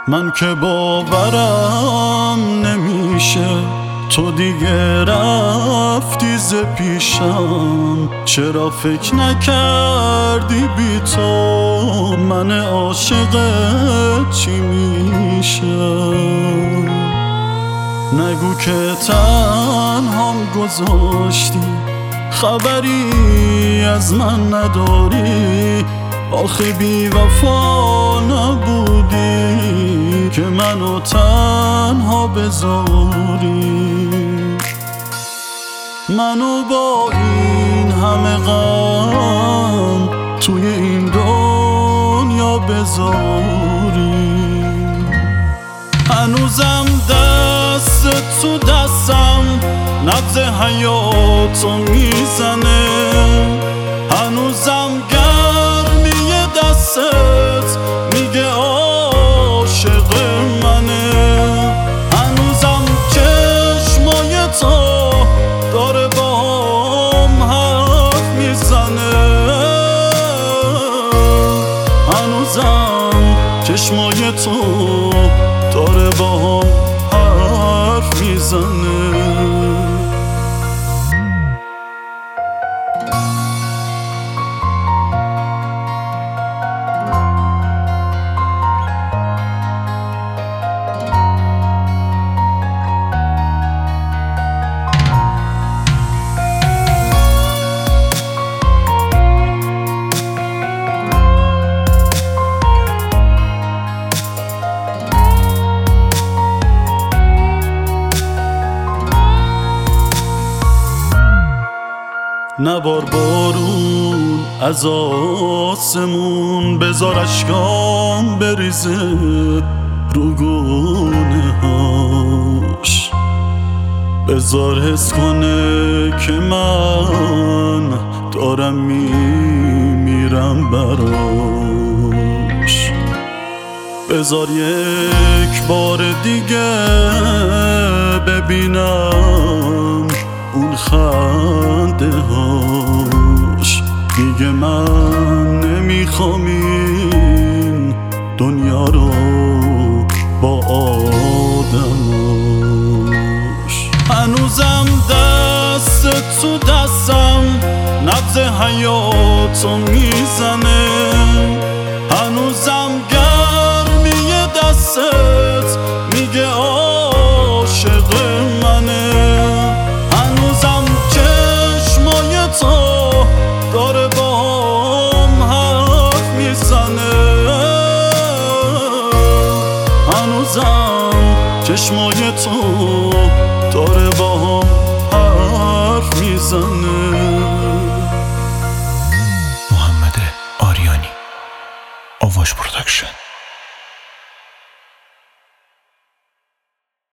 من که باورم نمیشه تو دیگه رفتی ز پیشم. چرا فکر نکردی بی تو من عاشقت چی میشم؟ نگو که تنهام گذاشتی خبری از من نداری. آخه بی وفا نبودی که منو تنها بذاری. منو با این همه غم توی این دنیا بذاری. هنوزم دست تو دستم نبض حیاتو میزنه. هنوزم گرمی دستت میگه عاشق منه. هنوزم چشمای تو داره باهم حرف میزنه. هنوزم چشمای تو داره باهم حرف میزنه. نبار بارون از آسمون، بذار اشکام بریزه رو گونه هاش. بذار حس کنه که من دارم میمیرم براش. بذار یک بار دیگه ببینم اون خنده هاش. دیگه من نمیخوام این دنیا رو با آدماش. هنوزم دست تو دستم نبض حیاتو میزنه. هنوزم گرمی دستت میگه عاشق منه. داره باهم حرف میزنه. هنوزم چشمای تو داره باهم حرف میزنه. محمد آریانی، آواش پروداکشن.